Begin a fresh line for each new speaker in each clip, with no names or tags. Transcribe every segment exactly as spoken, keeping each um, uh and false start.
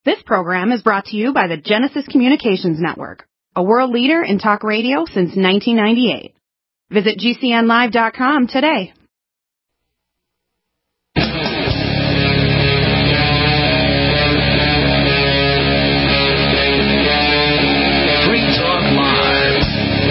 This program is brought to you by the Genesis Communications Network, a world leader in talk radio since nineteen ninety-eight. Visit G C N live dot com today.
Free Talk Live.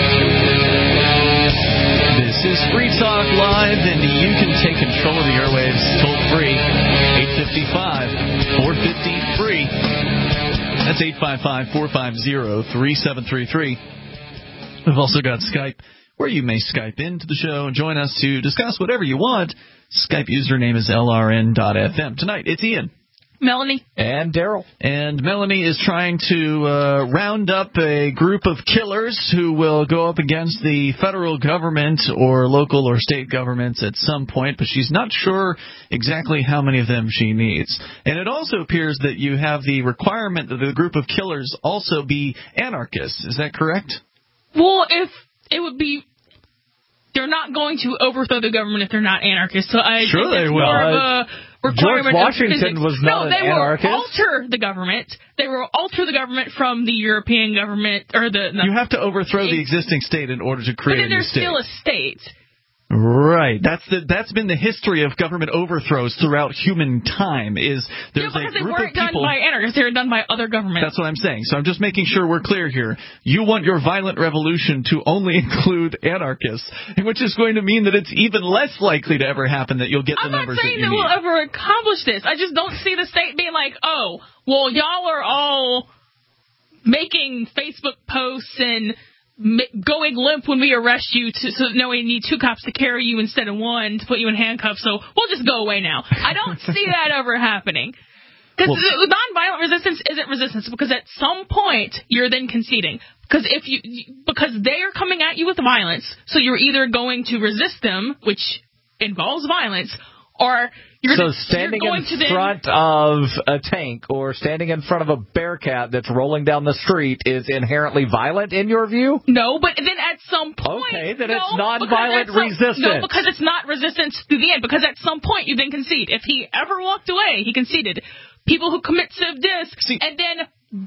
This is Free Talk Live, and you can take control of the airwaves toll-free, eight five five, four five zero, free. That's eight five five, four five zero, three seven three three. We've also got Skype, where you may Skype into the show and join us to discuss whatever you want. Skype username is L R N dot F M. Tonight, it's Ian.
Melanie.
And Daryl.
And Melanie is trying to uh, round up a group of killers who will go up against the federal government or local or state governments at some point, but she's not sure exactly how many of them she needs. And it also appears that you have the requirement that the group of killers also be anarchists. Is that correct?
Well, if it would be... They're not going to overthrow the government if they're not anarchists. So I
sure
think it's
they will.
more of a requirement
George Washington
of
was not
no, they
an anarchist.
will alter the government. They will alter the government from the European government or the. No,
you have to overthrow the existing state in order to create
but then
a new
there's
state.
still a state.
Right. That's the that's been the history of government overthrows throughout human time. Is there's
yeah, because
a group
they weren't
of people.
done by anarchists; they were done by other governments.
That's what I'm saying. So I'm just making sure we're clear here. You want your violent revolution to only include anarchists, which is going to mean that it's even less likely to ever happen that you'll get the
I'm
numbers
not saying
that you
that
need.
we'll ever accomplish this. I just don't see the state being like, oh, well, y'all are all making Facebook posts and going limp when we arrest you, to, so no, we need two cops to carry you instead of one to put you in handcuffs, so we'll just go away now. I don't see that ever happening. Because well, nonviolent resistance isn't resistance, because at some point you're then conceding. Because if you, because they are coming at you with violence, so you're either going to resist them, which involves violence, or you're
so
just,
standing
you're going
in
to
front
then,
of a tank or standing in front of a bearcat that's rolling down the street is inherently violent in your view?
No, but then at some point...
Okay, then
no,
it's nonviolent
some,
resistance.
No, because it's not resistance to the end, because at some point you then concede. If he ever walked away, he conceded. People who commit civ dis and then...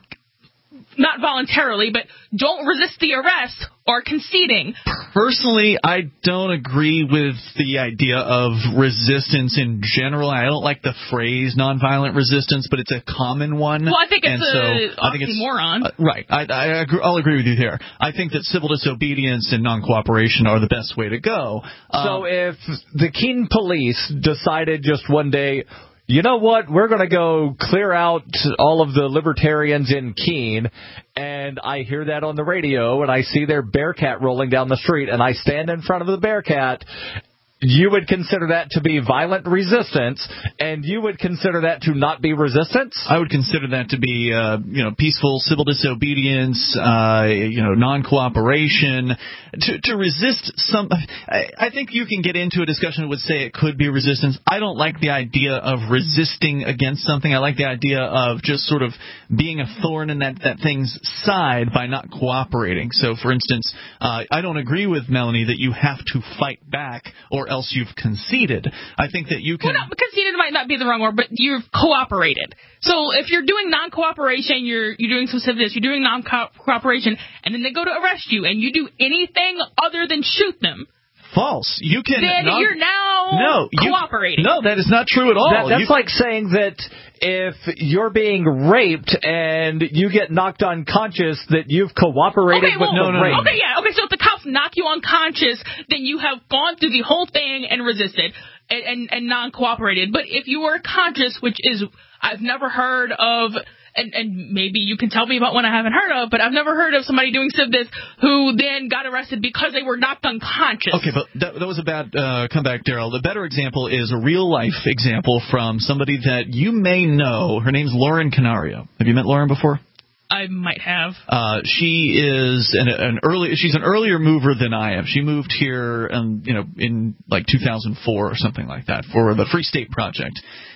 not voluntarily, but don't resist the arrest or conceding.
Personally, I don't agree with the idea of resistance in general. I don't like the phrase nonviolent resistance, but it's a common one.
Well, I think it's
and so
a
I think it's,
oxymoron.
Uh, right. I, I agree, I'll agree with you there. I think that civil disobedience and non-cooperation are the best way to go. Um,
so if the Keene police decided just one day, you know what, we're going to go clear out all of the libertarians in Keene, and I hear that on the radio, and I see their bearcat rolling down the street, and I stand in front of the bearcat, you would consider that to be violent resistance, and you would consider that to not be resistance?
I would consider that to be, uh, you know, peaceful civil disobedience, uh, you know, non-cooperation. To, to resist some, I, I think you can get into a discussion that would say it could be resistance. I don't like the idea of resisting against something. I like the idea of just sort of being a thorn in that, that thing's side by not cooperating. So, for instance, uh, I don't agree with Melanie that you have to fight back or else you've conceded. I think that you can...
Well, no, conceded might not be the wrong word, but you've cooperated. So if you're doing non-cooperation, you're you're doing some civ dis, you're doing non-cooperation, and then they go to arrest you, and you do anything other than shoot them.
False. You can...
Then
non-
you're now
no, you,
cooperating.
No, that is not true at all.
That, that's
you,
like saying that if you're being raped and you get knocked unconscious, that you've cooperated
okay, well,
with the
no, no,
rape.
Okay, yeah. Okay, so if the cops knock you unconscious, then you have gone through the whole thing and resisted and, and, and non-cooperated. But if you were conscious, which is, I've never heard of... And, and maybe you can tell me about one I haven't heard of, but I've never heard of somebody doing civ dis who then got arrested because they were knocked unconscious.
Okay, but that, that was a bad uh, comeback, Daryl. The better example is a real-life example from somebody that you may know. Her name's Lauren Canario. Have you met Lauren before?
I might have.
Uh, she is an, an early. She's an earlier mover than I am. She moved here, um, you know, in like two thousand four or something like that for the Free State Project.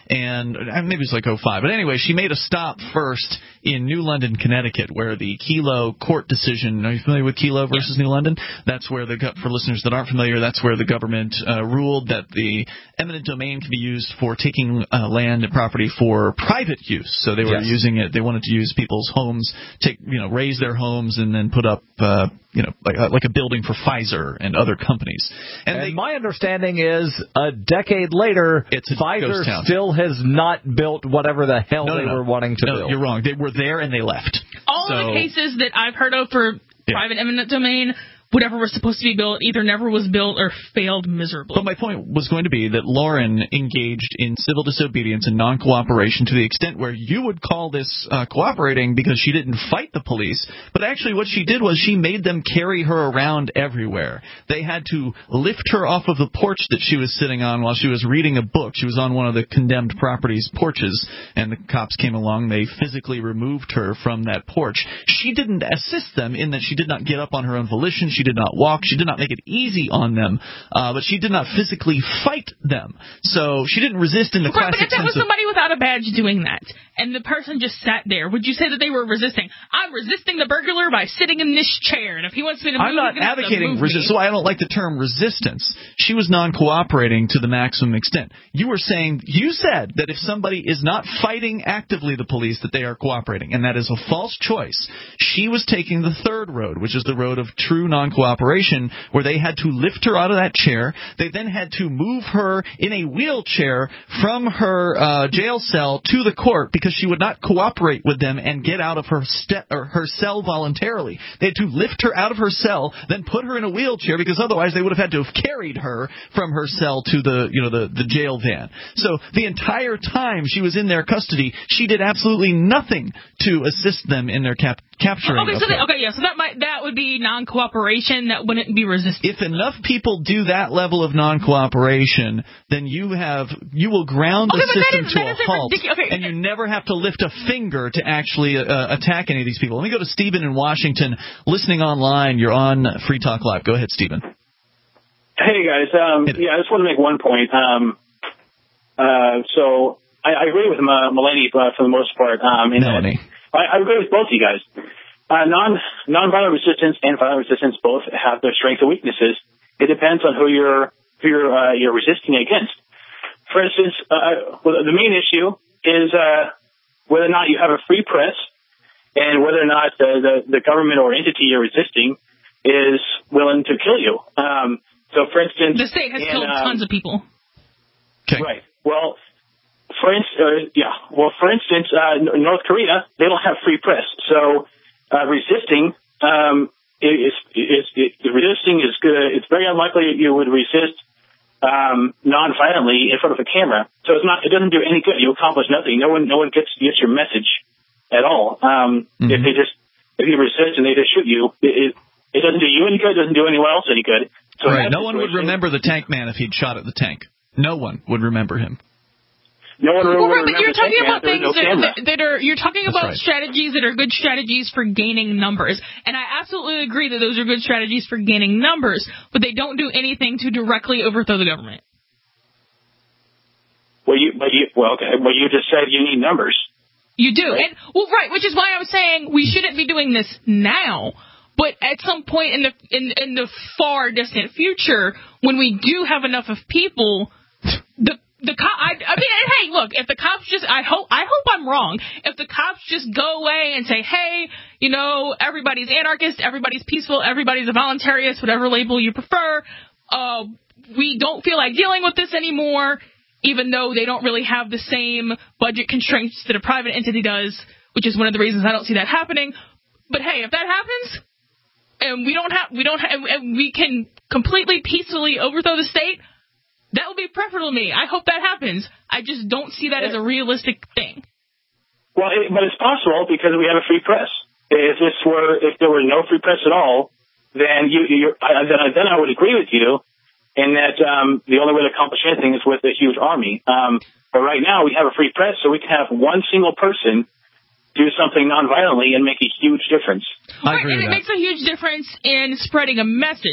and maybe it was like oh five. But anyway, she made a stop first in New London, Connecticut, where the Kelo court decision. Are you familiar with Kelo versus yeah. New London? That's where the for listeners that aren't familiar, that's where the government uh, ruled that the eminent domain can be used for taking uh, land and property for private use. So they were yes. using it. They wanted to use people's homes, take you know, raise their homes, and then put up uh, you know like uh, like a building for Pfizer and other companies. And, and they, my understanding is a decade later, it's Pfizer still has not built whatever the hell no, they no, no. were wanting to
no,
build.
You're wrong. They were there and they left.
All so, of the cases that I've heard of for yeah. private eminent domain, whatever was supposed to be built either never was built or failed miserably.
But my point was going to be that Lauren engaged in civil disobedience and non-cooperation to the extent where you would call this uh, cooperating because she didn't fight the police. But actually what she did was she made them carry her around everywhere. They had to lift her off of the porch that she was sitting on while she was reading a book. She was on one of the condemned property's porches, and the cops came along. They physically removed her from that porch. She didn't assist them in that she did not get up on her own volition. She did not walk. She did not make it easy on them, uh, but she did not physically fight them. So she didn't resist in the
right,
classic sense.
But if that was
of,
somebody without a badge doing that, and the person just sat there, would you say that they were resisting? I'm resisting the burglar by sitting in this chair, and if he wants me to move,
I'm not
he's gonna
advocating
have to move
resistance, so I don't like the term resistance. She was non-cooperating to the maximum extent. You were saying, you said that if somebody is not fighting actively the police, that they are cooperating, and that is a false choice. She was taking the third road, which is the road of true non-cooperation, where they had to lift her out of that chair. They then had to move her in a wheelchair from her uh, jail cell to the court because she would not cooperate with them and get out of her ste- or her cell voluntarily. They had to lift her out of her cell, then put her in a wheelchair because otherwise they would have had to have carried her from her cell to the you know the, the jail van. So the entire time she was in their custody, she did absolutely nothing to assist them in their cap- capturing.
Okay, so that, okay, yeah, so that might that would be non-cooperation. That wouldn't be resistance.
If enough people do that level of non-cooperation, then you have you will ground the
okay,
system
is,
to a halt,
okay,
and you never have to lift a finger to actually uh, attack any of these people. Let me go to Stephen in Washington, listening online. You're on Free Talk Live. Go ahead, Stephen.
Hey guys, um, yeah, I just want to make one point. Um, uh, so I, I agree with uh, Melanie uh, for the most part. Um, in
Melanie,
that, I, I agree with both of you guys. Uh, non nonviolent resistance and violent resistance both have their strengths and weaknesses. It depends on who you're who you're uh, you're resisting against. For instance, uh, well, the main issue is uh, whether or not you have a free press, and whether or not uh, the the government or entity you're resisting is willing to kill you. Um, so, for instance,
the state has
in,
killed
um,
tons of people.
Okay.
Right. Well, for instance, uh, yeah. Well, for instance, uh, North Korea, they don't have free press, so. Uh, resisting um, is, is, is, is resisting is good. It's very unlikely you would resist um, non-violently in front of a camera. So it's not. It doesn't do any good. You accomplish nothing. No one. No one gets gets your message at all. Um, mm-hmm. If they just if you resist and they just shoot you, it, it, it doesn't do you any good. It doesn't do anyone else any good. So
right. No one would remember the tank man if he'd shot at the tank. No one would remember him.
No one
well,
right,
but you're talking about things
no
that, that are you're talking
That's
about
right.
strategies that are good strategies for gaining numbers, and I absolutely agree that those are good strategies for gaining numbers, but they don't do anything to directly overthrow the government.
Well, you, but you, well, okay, well, you just said you need numbers.
You do,
right?
and well, right, which is why I'm saying we shouldn't be doing this now. But at some point in the in in the far distant future, when we do have enough of people, the The cop, I, I mean, hey, look, if the cops just, I hope, I hope I'm wrong. If the cops just go away and say, hey, you know, everybody's anarchist, everybody's peaceful, everybody's a voluntarist, whatever label you prefer, uh, we don't feel like dealing with this anymore, even though they don't really have the same budget constraints that a private entity does, which is one of the reasons I don't see that happening. But hey, if that happens, and we don't have, we don't have, and we can completely peacefully overthrow the state, that would be preferable to me. I hope that happens. I just don't see that as a realistic thing.
Well, it, but it's possible because we have a free press. If this were, if there were no free press at all, then you, you I, then, I, then I would agree with you in that um, the only way to accomplish anything is with a huge army. Um, but right now we have a free press, so we can have one single person do something nonviolently and make a huge difference.
Right, and it that. makes a huge difference in spreading a message.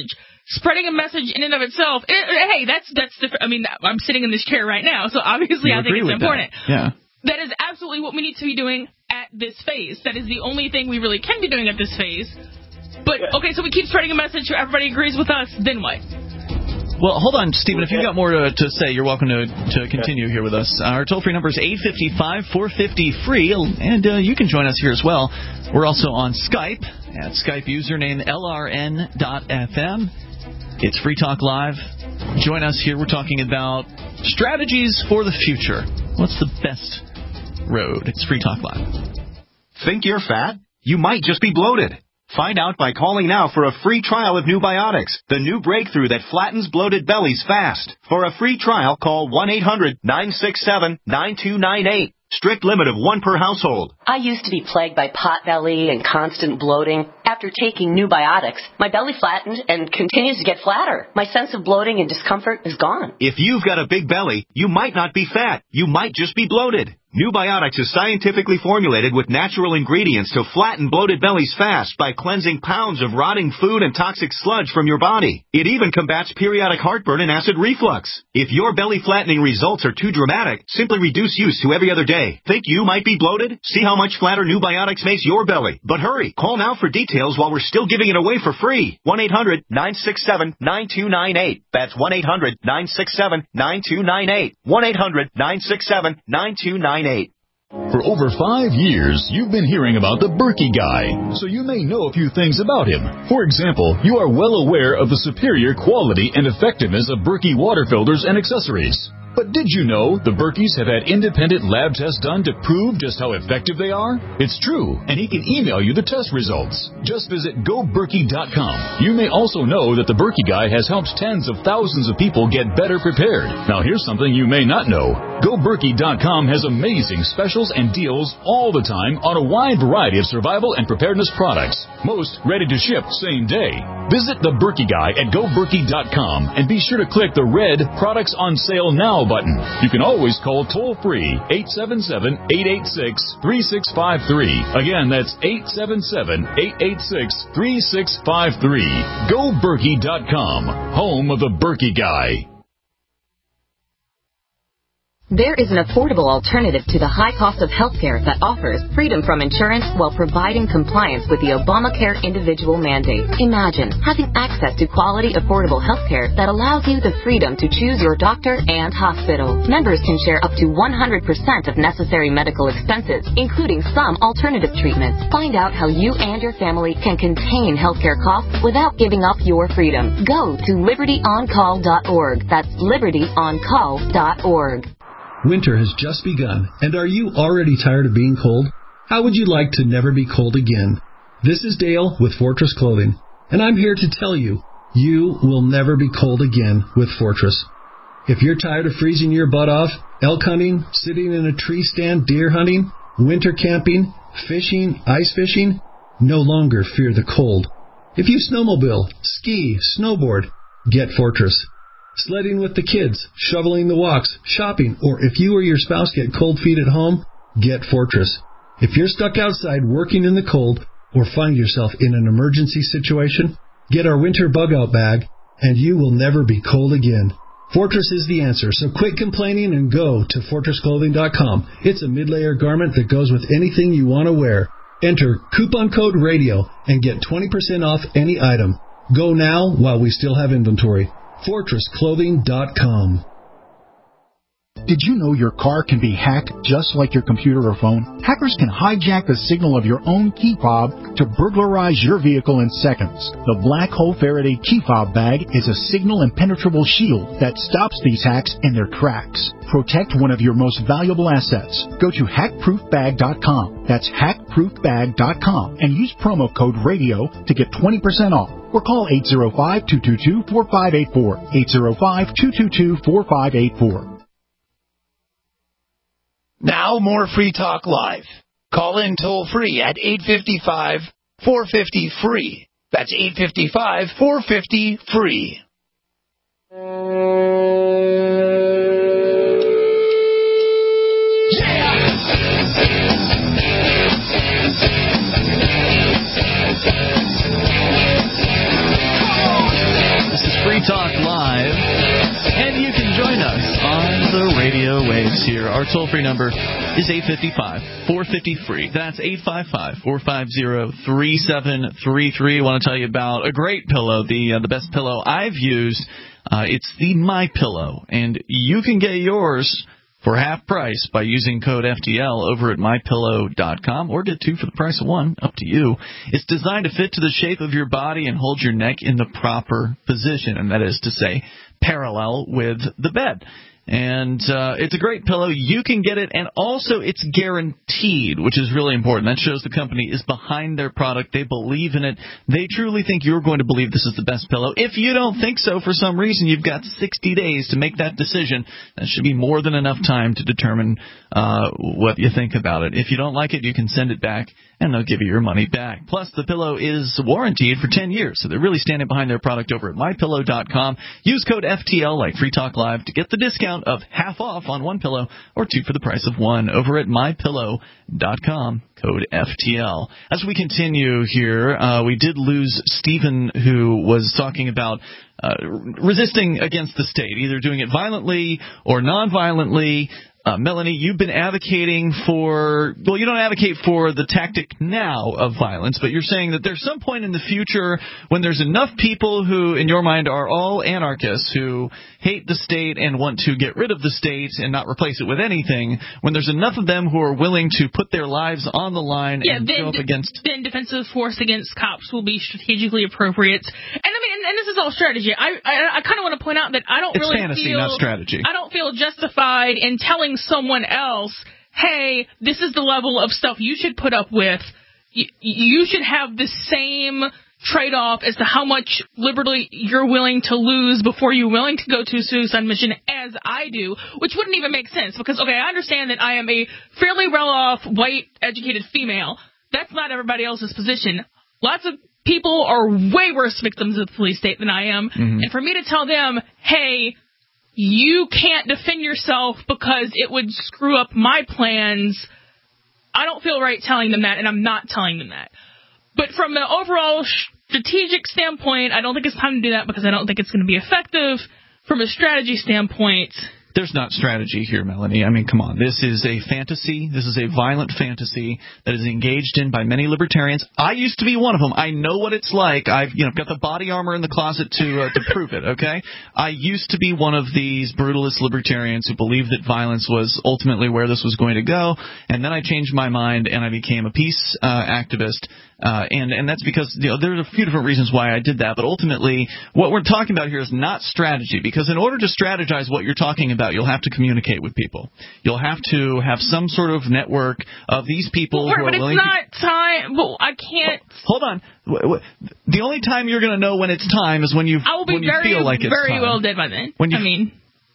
spreading a message in and of itself, it, hey, that's that's different. I mean, I'm sitting in this chair right now, so obviously
you
I think it's important.
That. Yeah.
That is absolutely what we need to be doing at this phase. That is the only thing we really can be doing at this phase. But, okay, so we keep spreading a message, everybody agrees with us, then what?
Well, hold on, Stephen. If you've got more to, to say, you're welcome to, to continue here with us. Our toll-free number is eight five five, four five zero, free, and uh, you can join us here as well. We're also on Skype at Skype username L R N dot F M. It's Free Talk Live. Join us here. We're talking about strategies for the future. What's the best road? It's Free Talk Live.
Think you're fat? You might just be bloated. Find out by calling now for a free trial of New Biotics, the new breakthrough that flattens bloated bellies fast. For a free trial, call one eight hundred, nine six seven, nine two nine eight. Strict limit of one per household.
I used to be plagued by potbelly and constant bloating. After taking New Biotics, my belly flattened and continues to get flatter. My sense of bloating and discomfort is gone.
If you've got a big belly, you might not be fat. You might just be bloated. New Biotics is scientifically formulated with natural ingredients to flatten bloated bellies fast by cleansing pounds of rotting food and toxic sludge from your body. It even combats periodic heartburn and acid reflux. If your belly flattening results are too dramatic, simply reduce use to every other day. Think you might be bloated? See how much flatter New Biotics makes your belly. But hurry, call now for details while we're still giving it away for free. one eight hundred, nine six seven, nine two nine eight. That's one eight hundred, nine six seven, nine two nine eight. one eight hundred, nine six seven, nine two nine eight.
For over five years, you've been hearing about the Berkey Guy, so you may know a few things about him. For example, you are well aware of the superior quality and effectiveness of Berkey water filters and accessories. But did you know the Berkeys have had independent lab tests done to prove just how effective they are? It's true, and he can email you the test results. Just visit go berkey dot com. You may also know that the Berkey Guy has helped tens of thousands of people get better prepared. Now here's something you may not know. go berkey dot com has amazing specials and deals all the time on a wide variety of survival and preparedness products. Most ready to ship same day. Visit the Berkey Guy at go berkey dot com and be sure to click the red Products on Sale Now button. You can always call toll-free eight seven seven, eight eight six, three six five three. Again, that's eight seven seven, eight eight six, three six five three. go berkey dot com, home of the Berkey Guy.
There is an affordable alternative to the high cost of healthcare that offers freedom from insurance while providing compliance with the Obamacare individual mandate. Imagine having access to quality, affordable healthcare that allows you the freedom to choose your doctor and hospital. Members can share up to one hundred percent of necessary medical expenses, including some alternative treatments. Find out how you and your family can contain healthcare costs without giving up your freedom. Go to liberty on call dot org. That's liberty on call dot org.
Winter has just begun, and are you already tired of being cold? How would you like to never be cold again? This is Dale with Fortress Clothing, and I'm here to tell you, you will never be cold again with Fortress. If you're tired of freezing your butt off, elk hunting, sitting in a tree stand, deer hunting, winter camping, fishing, ice fishing, no longer fear the cold. If you snowmobile, ski, snowboard, get Fortress. Sledding with the kids, shoveling the walks, shopping, or if you or your spouse get cold feet at home, get Fortress. If you're stuck outside working in the cold or find yourself in an emergency situation, get our winter bug-out bag, and you will never be cold again. Fortress is the answer, so quit complaining and go to fortress clothing dot com. It's a mid-layer garment that goes with anything you want to wear. Enter coupon code RADIO and get twenty percent off any item. Go now while we still have inventory. fortress clothing dot com.
Did you know your car can be hacked just like your computer or phone? Hackers can hijack the signal of your own key fob to burglarize your vehicle in seconds. The Black Hole Faraday key fob bag is a signal impenetrable shield that stops these hacks in their tracks. Protect one of your most valuable assets. Go to hack proof bag dot com. That's hack proof bag dot com and use promo code RADIO to get twenty percent off. Or call eight zero five, two two two, four five eight four. eight zero five, two two two, four five eight four.
Now more Free Talk Live. Call in toll free at eight five five, four five zero, free. That's eight five five, four five zero, free.
Our toll-free number is eight five five, four five zero, free. That's eight five five, four five zero, three seven three three. I want to tell you about a great pillow, the uh, the best pillow I've used. Uh, it's the MyPillow, and you can get yours for half price by using code F T L over at my pillow dot com, or get two for the price of one, up to you. It's designed to fit to the shape of your body and hold your neck in the proper position, and that is to say, parallel with the bed. And uh, it's a great pillow. You can get it, and also it's guaranteed, which is really important. That shows the company is behind their product. They believe in it. They truly think you're going to believe this is the best pillow. If you don't think so for some reason, you've got sixty days to make that decision. That should be more than enough time to determine uh, what you think about it. If you don't like it, you can send it back, and they'll give you your money back. Plus, the pillow is warranted for ten years, so they're really standing behind their product over at my pillow dot com. Use code F T L, like Free Talk Live, to get the discount of half off on one pillow, or two for the price of one over at my pillow dot com, code F T L. As we continue here, uh, we did lose Stephen, who was talking about uh, resisting against the state, either doing it violently or non-violently. Uh, Melanie, you've been advocating for, well, you don't advocate for the tactic now of violence, but you're saying that there's some point in the future when there's enough people who, in your mind, are all anarchists who hate the state and want to get rid of the state and not replace it with anything, when there's enough of them who are willing to put their lives on the line
yeah,
and
then,
go up against...
then defensive force against cops will be strategically appropriate. And I mean, and, and this is all strategy. I I, I kind of want to point out that I don't
it's
really
fantasy,
feel...
not strategy.
I don't feel justified in telling someone else, hey, this is the level of stuff you should put up with. You, you should have the same trade-off as to how much liberty you're willing to lose before you're willing to go to a suicide mission as I do, which wouldn't even make sense because, okay, I understand that I am a fairly well-off, white, educated female. That's not everybody else's position. Lots of people are way worse victims of the police state than I am, mm-hmm. and for me to tell them, hey, you can't defend yourself because it would screw up my plans, I don't feel right telling them that, and I'm not telling them that. But from an overall strategic standpoint, I don't think it's time to do that because I don't think it's going to be effective. From a strategy standpoint...
There's not strategy here, Melanie. I mean, come on. This is a fantasy. This is a violent fantasy that is engaged in by many libertarians. I used to be one of them. I know what it's like. I've, you know, got the body armor in the closet to uh, to prove it, okay? I used to be one of these brutalist libertarians who believed that violence was ultimately where this was going to go, and then I changed my mind and I became a peace uh, activist. Uh, and, and that's because, you know, there's a few different reasons why I did that, but ultimately what we're talking about here is not strategy, because in order to strategize what you're talking about, you'll have to communicate with people. You'll have to have some sort of network of these people
well,
who are
but
willing
it's not to... time. Well, I can't...
Hold on. The only time you're going to know when it's time is when you
I will be
when you
very,
feel like it's
very
time.
well dead by then.
When you,
I mean...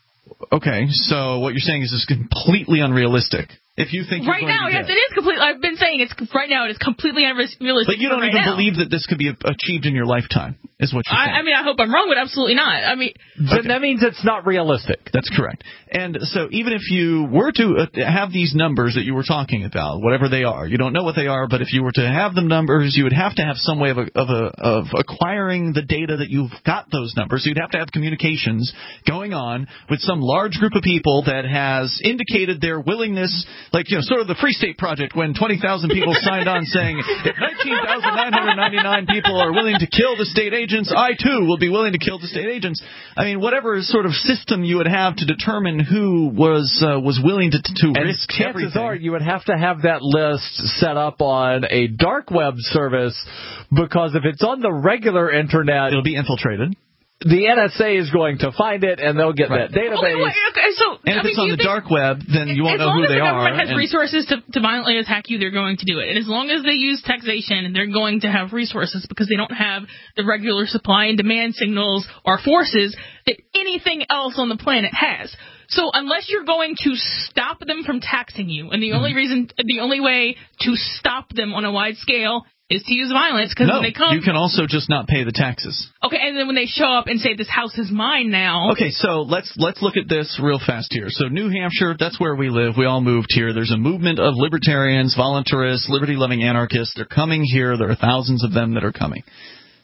Okay, so what you're saying is it's completely unrealistic. If you think
right
you're
now, yes,
dead.
it is completely. I've been saying it's right now. It is completely unrealistic.
But you don't
right
even
now.
believe that this could be achieved in your lifetime, is what you're saying.
I, I mean, I hope I'm wrong, but absolutely not. I mean,
then okay. that means it's not realistic.
That's correct. And so even if you were to have these numbers that you were talking about, whatever they are, you don't know what they are, but if you were to have them numbers, you would have to have some way of a, of, a, of acquiring the data that you've got those numbers. So you'd have to have communications going on with some large group of people that has indicated their willingness, like, you know, sort of the Free State Project when twenty thousand people signed on saying, if nineteen thousand nine hundred ninety-nine people are willing to kill the state agents, I too will be willing to kill the state agents. I mean, whatever sort of system you would have to determine who was uh, was willing to, to
and
risk
chances
everything.
are you would have to have that list set up on a dark web service, because if it's on the regular internet,
it'll be infiltrated.
The N S A is going to find it, and they'll get
right.
that database.
Okay, wait, okay, so,
and if
I mean,
it's on the dark web, then you won't know who they are.
As long as the government has
and
resources to, to violently attack you, they're going to do it. And as long as they use taxation, they're going to have resources because they don't have the regular supply and demand signals or forces that anything else on the planet has. So unless you're going to stop them from taxing you, and the only reason, the only way to stop them on a wide scale is to use violence, because
no,
when they come...
you can also just not pay the taxes.
Okay, and then when they show up and say, this house is mine now...
Okay, so let's let's look at this real fast here. So New Hampshire, that's where we live. We all moved here. There's a movement of libertarians, voluntarists, liberty-loving anarchists. They're coming here. There are thousands of them that are coming.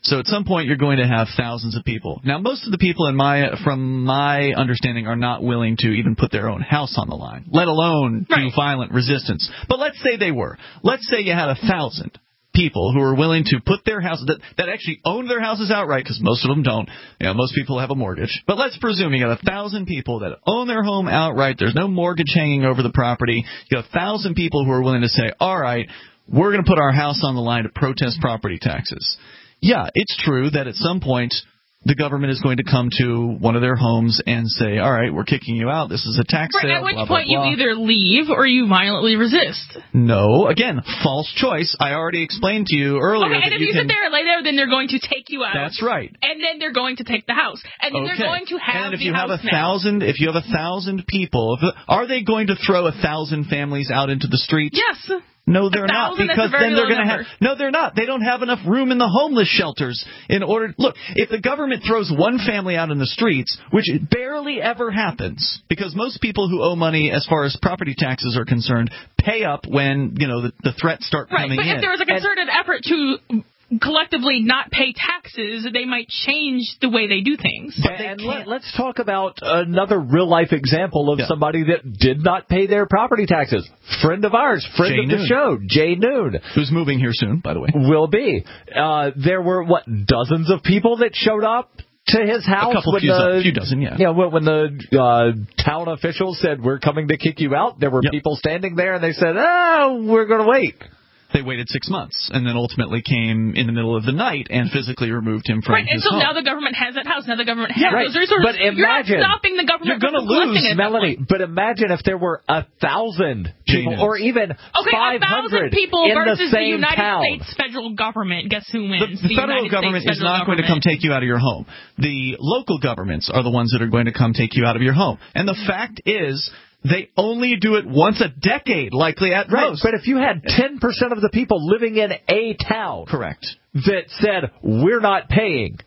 So at some point you're going to have thousands of people. Now, most of the people, in my from my understanding, are not willing to even put their own house on the line, let alone do right. violent resistance. But let's say they were. Let's say you had a thousand people who are willing to put their houses, that, that actually own their houses outright, because most of them don't. You know, most people have a mortgage. But let's presume you got a thousand people that own their home outright. There's no mortgage hanging over the property. You got a thousand people who are willing to say, all right, we're going to put our house on the line to protest property taxes. Yeah, it's true that at some point the government is going to come to one of their homes and say, all right, we're kicking you out. This is a tax
right,
sale.
At which
blah,
point
blah, blah.
you either leave or you violently resist.
No. Again, false choice. I already explained to you earlier.
Okay, and
that
if
you
you
can...
sit there and lay there, then they're going to take you out.
That's right.
And then they're going to take the house. And then
okay.
they're going to have
and if
the
you
house
have a
now.
thousand, if you have a thousand people, if, are they going to throw a thousand families out into the streets?
Yes.
No, they're not, because then they're going to have... No, they're not. They don't have enough room in the homeless shelters in order... Look, if the government throws one family out in the streets, which barely ever happens, because most people who owe money as far as property taxes are concerned pay up when, you know, the, the threats start
right,
coming in.
Right, but if there was a concerted and, effort to collectively not pay taxes, they might change the way they do things.
But and let, let's talk about another real-life example of yeah. somebody that did not pay their property taxes. Friend of ours, friend
Jay
of
Noon.
the show, Jay Noon.
Who's moving here soon, by the way.
Will be. Uh, there were, what, dozens of people that showed up to his house?
A couple,
when
few,
the,
a few dozen, yeah.
Yeah, when the uh, town officials said, we're coming to kick you out, there were yep. people standing there, and they said, oh, we're going to wait.
They waited six months and then ultimately came in the middle of the night and physically removed him from
right,
his
and so
home.
now the government has that house. Now the government has
yeah, right.
those resources.
But imagine,
you're not stopping the government
you're
from
lose,
it.
Melanie, but imagine if there were a thousand people or even
okay,
five hundred
people
in
versus
the same
the United
town.
States federal government. Guess who wins?
The, the, the federal
United
government
States
is not going to come take you out of your home. The local governments are the ones that are going to come take you out of your home. And the fact is, they only do it once a decade, likely at
right,
most.
But if you had ten percent of the people living in a town
correct,
that said, we're not paying,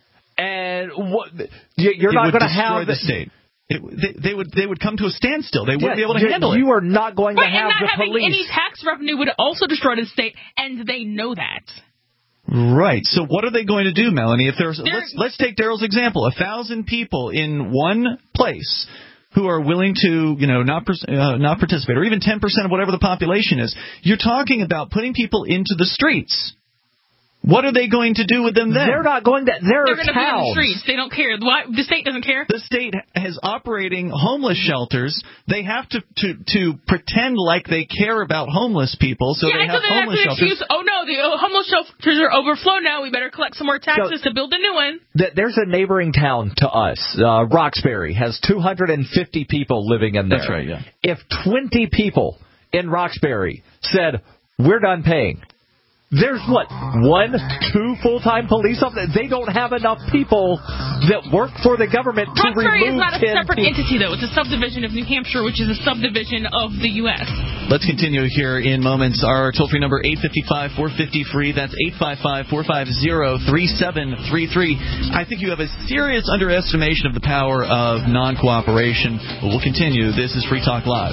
and what, you're
it
not going to
have...
the
state. It, they, they would they would come to a standstill. They wouldn't
yeah,
be able to handle
you
it.
You are not going
right,
to have
and not
the
having
police.
Any tax revenue would also destroy the state, and they know that.
Right. So what are they going to do, Melanie? If there's let's let's take Daryl's example. A thousand people in one place who are willing to, you know, not uh, not participate, or even ten percent of whatever the population is. You're talking about putting people into the streets. What are they going to do with them then?
They're not going to. They're,
They're going to be in the
towns.
streets. They don't care. Why? The state doesn't care.
The state has operating homeless shelters. They have to to, to pretend like they care about homeless people, so
yeah,
they
and
have
so they
homeless
have to
shelters.
Excuse, oh no, the uh, homeless shelters are overflow now. We better collect some more taxes
so,
to build a new one.
Th- there's a neighboring town to us, uh, Roxbury, has two hundred fifty people living in there.
That's right. Yeah.
If twenty people in Roxbury said, "We're done paying," there's what, one, two full-time police officers? They don't have enough people that work for the government to
Roxbury
remove
is not a
ten
separate
people.
entity, though. It's a subdivision of New Hampshire, which is a subdivision of the U S
Let's continue here in moments. Our toll-free number, eight five five, four five zero, free. That's eight five five, four five zero, three seven three three. I think you have a serious underestimation of the power of non-cooperation. But we'll continue. This is Free Talk Live.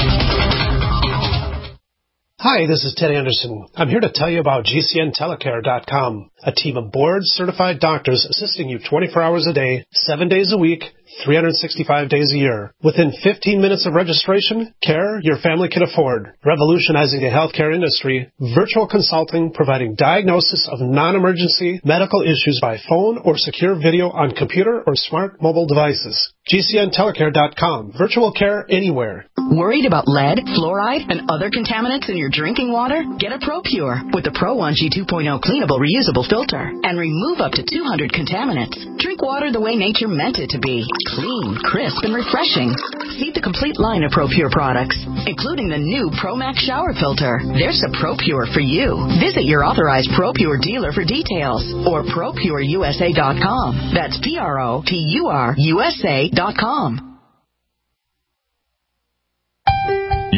Hi, this is Ted Anderson. I'm here to tell you about G C N telecare dot com, a team of board-certified doctors assisting you twenty-four hours a day, seven days a week, three hundred sixty-five days a year. Within fifteen minutes of registration, care your family can afford. Revolutionizing the healthcare industry, virtual consulting providing diagnosis of non-emergency medical issues by phone or secure video on computer or smart mobile devices. G C N telecare dot com. Virtual care anywhere.
Worried about lead, fluoride, and other contaminants in your drinking water? Get a ProPure with the Pro one G two point oh cleanable reusable filter and remove up to two hundred contaminants. Drink water the way nature meant it to be. Clean, crisp, and refreshing. See the complete line of ProPure products, including the new ProMax shower filter. There's a ProPure for you. Visit your authorized ProPure dealer for details or Pro Pure U S A dot com. That's P R O P U R U S A dot com.
You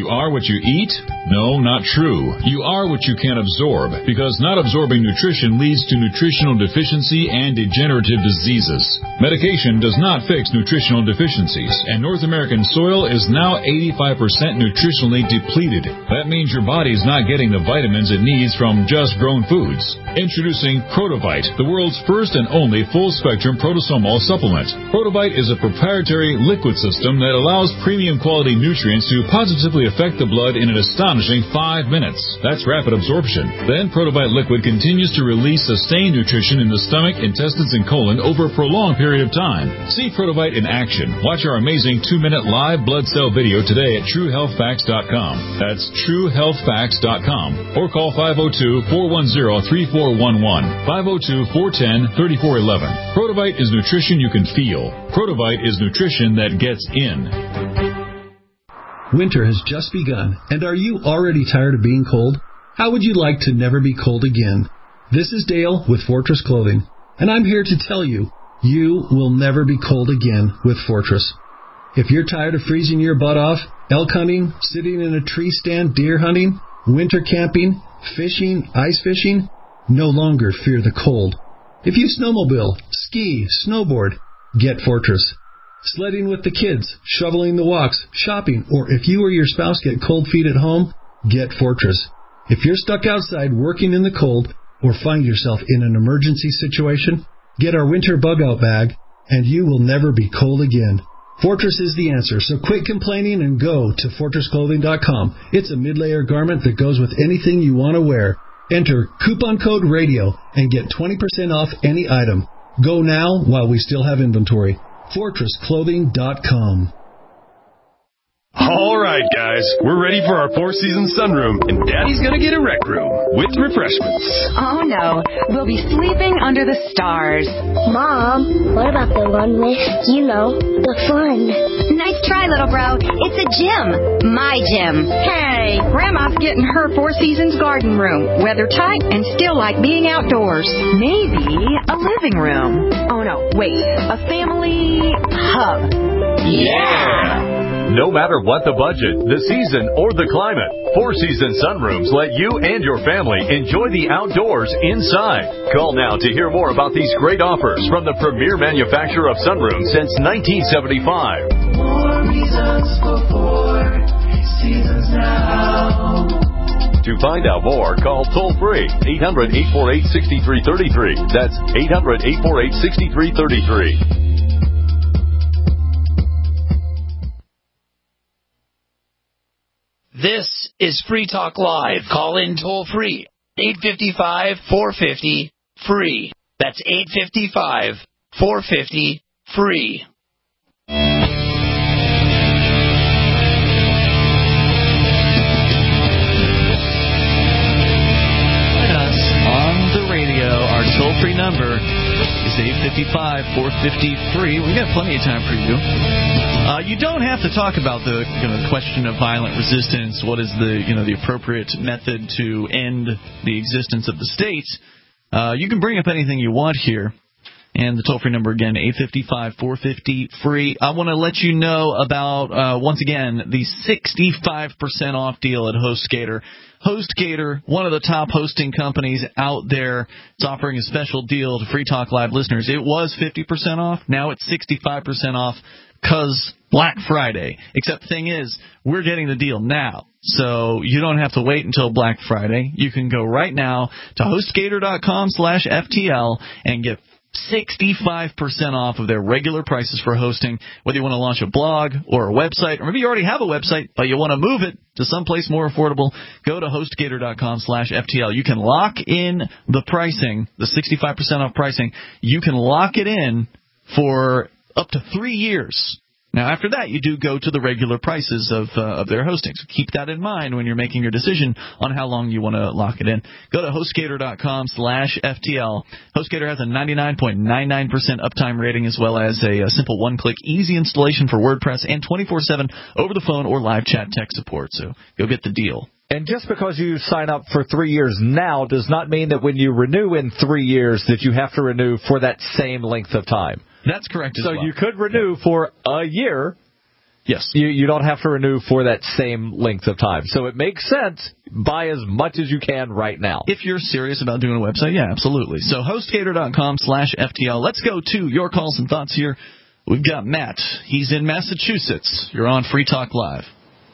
You are what you eat? No, not true. You are what you can absorb, because not absorbing nutrition leads to nutritional deficiency and degenerative diseases. Medication does not fix nutritional deficiencies, and North American soil is now eighty-five percent nutritionally depleted. That means your body's not getting the vitamins it needs from just grown foods. Introducing Protovite, the world's first and only full-spectrum protosomal supplement. Protovite is a proprietary liquid system that allows premium quality nutrients to positively affect the blood in an astonishing five minutes. That's rapid absorption. Then Protovite liquid continues to release sustained nutrition in the stomach, intestines, and colon over a prolonged period of time. See Protovite in action. Watch our amazing two-minute live blood cell video today at true health facts dot com. That's true health facts dot com. Or call five oh two, four one zero, three four one one, five oh two, four one zero, three four one one. Protovite is nutrition you can feel. Protovite is nutrition that gets in.
Winter has just begun, and are you already tired of being cold? How would you like to never be cold again? This is Dale with Fortress Clothing, and I'm here to tell you, you will never be cold again with Fortress. If you're tired of freezing your butt off, elk hunting, sitting in a tree stand, deer hunting, winter camping, fishing, ice fishing, no longer fear the cold. If you snowmobile, ski, snowboard, get Fortress. Sledding with the kids, shoveling the walks, shopping, or if you or your spouse get cold feet at home, get Fortress. If you're stuck outside working in the cold or find yourself in an emergency situation, get our winter bug-out bag, and you will never be cold again. Fortress is the answer, so quit complaining and go to fortress clothing dot com. It's a mid-layer garment that goes with anything you want to wear. Enter coupon code RADIO and get twenty percent off any item. Go now while we still have inventory. fortress clothing dot com.
All right, guys, we're ready for our four-season sunroom, and Daddy's gonna get a rec room with refreshments.
Oh, no. We'll be sleeping under the stars.
Mom, what about the one with, you know, the fun?
Nice try, little bro. It's a gym. My gym. Hey, Grandma's getting her Four Seasons garden room. Weather tight and still like being outdoors. Maybe a living room. Oh, no, wait. A family hub.
Yeah! No matter what the budget, the season, or the climate, Four Seasons Sunrooms let you and your family enjoy the outdoors inside. Call now to hear more about these great offers from the premier manufacturer of sunrooms since nineteen seventy-five. More reasons for Four Seasons now. To find out more, call toll-free eight hundred, eight four eight, six three three three. That's eight hundred, eight four eight, six three three three.
This is Free Talk Live. Call in toll free. eight five five, four five zero, free. That's eight five five, four five zero, free.
Join us on the radio. Our toll-free number is eight five five, four five zero, free. We've got plenty of time for you. Uh, you don't have to talk about the you know, question of violent resistance. What is the you know the appropriate method to end the existence of the state? Uh, you can bring up anything you want here. And the toll-free number again, eight five five, four five zero, free. I want to let you know about, uh, once again, the sixty-five percent off deal at HostGator. HostGator, one of the top hosting companies out there, it's offering a special deal to Free Talk Live listeners. It was fifty percent off. Now it's sixty-five percent off because Black Friday. Except the thing is, we're getting the deal now. So you don't have to wait until Black Friday. You can go right now to HostGator.com slash FTL and get sixty-five percent off of their regular prices for hosting, whether you want to launch a blog or a website, or maybe you already have a website, but you want to move it to someplace more affordable. Go to HostGator.com slash FTL. You can lock in the pricing, the sixty-five percent off pricing. You can lock it in for up to three years. Now, after that, you do go to the regular prices of uh, of their hosting. So keep that in mind when you're making your decision on how long you want to lock it in. Go to HostGator.com slash FTL. HostGator has a ninety-nine point nine nine percent uptime rating, as well as a, a simple one-click easy installation for WordPress and twenty-four seven over the phone or live chat text support. So go get the deal.
And just because you sign up for three years now does not mean that when you renew in three years that you have to renew for that same length of time.
That's correct as
so
well.
You could renew for a year
Yes.
You, you don't have to renew for that same length of time. So it makes sense. Buy as much as you can right now.
If you're serious about doing a website, yeah, absolutely. So HostGator.com slash FTL. Let's go to your calls and thoughts here. We've got Matt. He's in Massachusetts. You're on Free Talk Live.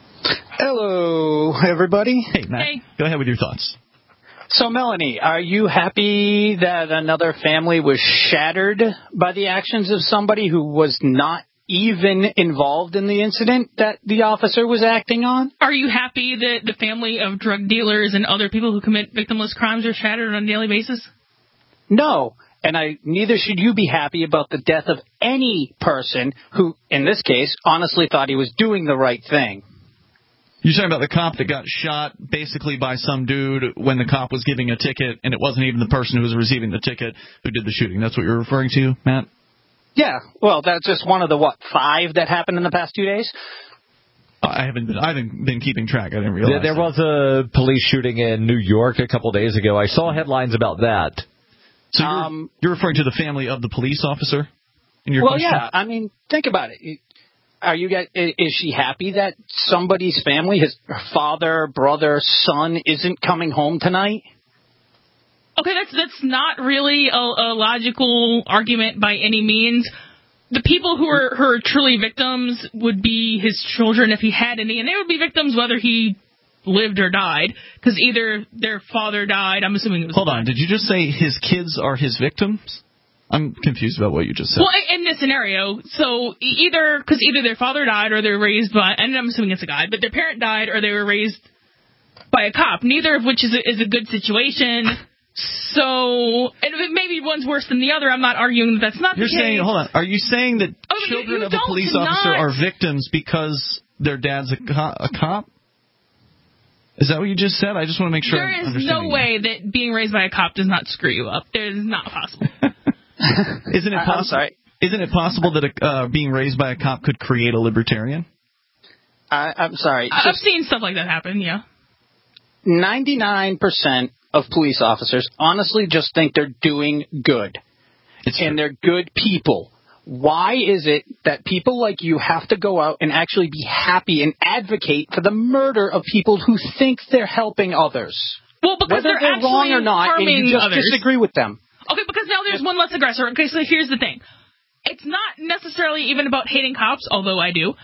Hello, everybody.
Hey, Matt.
Hey.
Go ahead with your thoughts.
So, Melanie, are you happy that another family was shattered by the actions of somebody who was not even involved in the incident that the officer was acting on?
Are you happy that the family of drug dealers and other people who commit victimless crimes are shattered on a daily basis?
No. And I neither should you be happy about the death of any person who, in this case, honestly thought he was doing the right thing.
You're talking about the cop that got shot basically by some dude when the cop was giving a ticket, and it wasn't even the person who was receiving the ticket who did the shooting. That's what you're referring to, Matt?
Yeah. Well, that's just one of the, what, five that happened in the past two days?
I haven't been, I haven't been keeping track. I didn't realize.
There, there was a police shooting in New York a couple days ago. I saw headlines about that.
So you're,
Um,
you're referring to the family of the police officer in your
well,
question?
yeah. I mean, think about it. Are you guys, is she happy that somebody's family, his father, brother, son, isn't coming home tonight?
Okay, that's that's not really a, a logical argument by any means. The people who are, who are truly victims would be his children if he had any, and they would be victims whether he lived or died, because either their father died, I'm assuming it was...
Hold on, did you just say his kids are his victims? I'm confused about what you just said.
Well, in this scenario, so either, because either their father died or they were raised by, and I'm assuming it's a guy, but their parent died or they were raised by a cop, neither of which is a, is a good situation. So, and maybe one's worse than the other. I'm not arguing that that's not
You're
the case.
saying, hold on, are you saying that
Oh, you-
children
you
of a
don't
police
not-
officer are victims because their dad's a, co- a cop? Is that what you just said? I just want to make sure
There
I'm
is
understanding
no way that being raised by a cop does not screw you up. It is not possible.
Isn't it
I'm
possible?
sorry.
Isn't it possible that a, uh, being raised by a cop could create a libertarian?
I, I'm sorry.
I've seen stuff like that happen, yeah.
ninety-nine percent of police officers honestly just think they're doing good.
It's
and they're good people. Why is it that people like you have to go out and actually be happy and advocate for the murder of people who think they're helping others?
Well, because
Whether
they're,
they're
actually
wrong or not, and
harming
you just
others.
disagree with them.
Okay, because now there's one less aggressor. Okay, so here's the thing. It's not necessarily even about hating cops, although I do.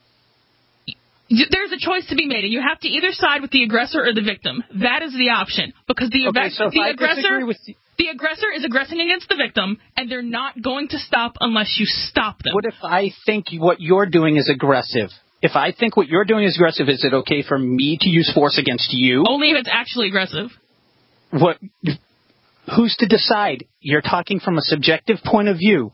There's a choice to be made, and you have to either side with the aggressor or the victim. That is the option, because the,
Okay,
ag-
so if
the
I
aggressor
disagree with you-
the aggressor is aggressing against the victim, and they're not going to stop unless you stop them.
What if I think what you're doing is aggressive? If I think what you're doing is aggressive, is it okay for me to use force against you?
Only if it's actually aggressive.
What? Who's to decide? You're talking from a subjective point of view.